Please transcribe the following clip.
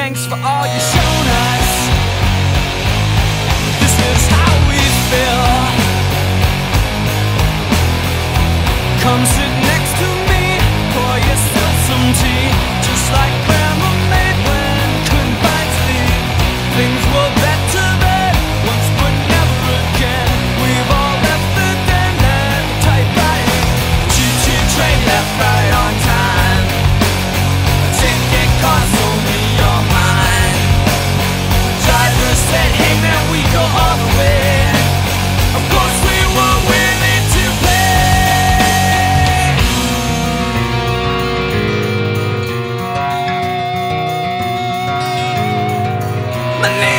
thanks for all you've shown us. This is how we feel. Come sit next to me, pour yourself some tea, just like Grandma made when couldn't find sleep. Things were better then, once but never again. We've all left the den and typewriting. Choo-choo train left right on time. A ticket costs only your mind. The driver said, hey man, we go all the way. Of course we were willing to pay. My name